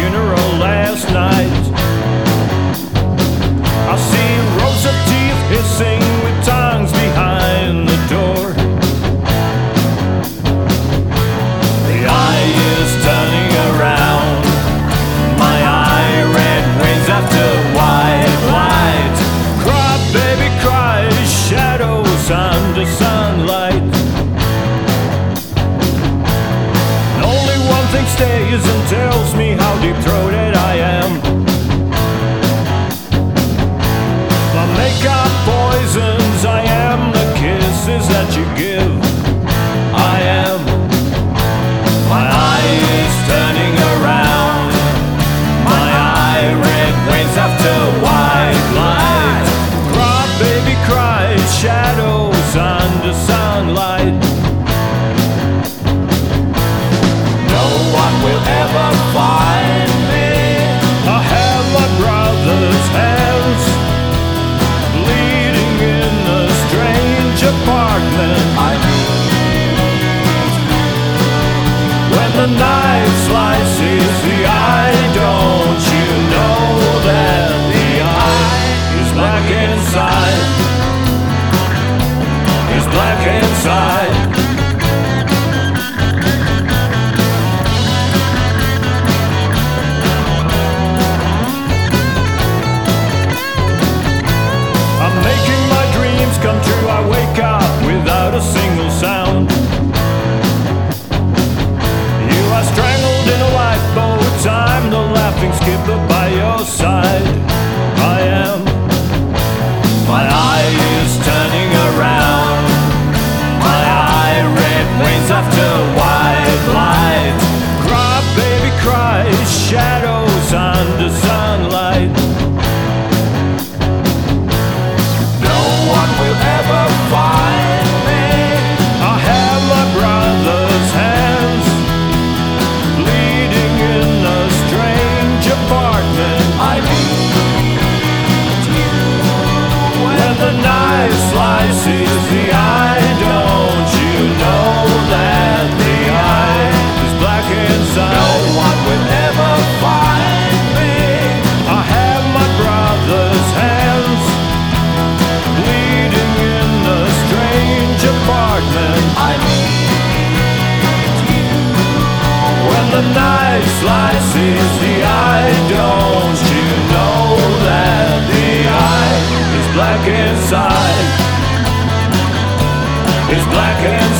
funeral last night. I see rows of teeth hissing with tongues behind the door. The eye is turning around. My eye red wins after white light. Cry, baby, cry, shadows under sunlight. Only one thing stays and tells me how deep-throated I am. My makeup poisons, I am the kisses that you give. I am. My eye is turning around. My eye red wins after white light. Cry, baby, cry, shadows under sunlight. No one will ever find me. I have my brother's hands bleeding in a strange apartment. I need when the knife slices the eye. Don't you know that the eye is black inside? Is black inside. I'm making my dreams come true. I wake up without a single sound. You are strangled in a lifeboat. I'm the laughing skipper by your side. I am. My eye is turning around. My eye red wins after white light. Cry, baby, cry, shadows under sunlight. No one will ever find me. I have my brother's hands bleeding in a strange apartment. I need you when the knife slices the eye. Don't you know that the eye is black inside? No one will ever find me. I have my brother's hands bleeding in a strange apartment. I need you when the knife slices the eye. Don't you know that the eye is black inside? Is black inside.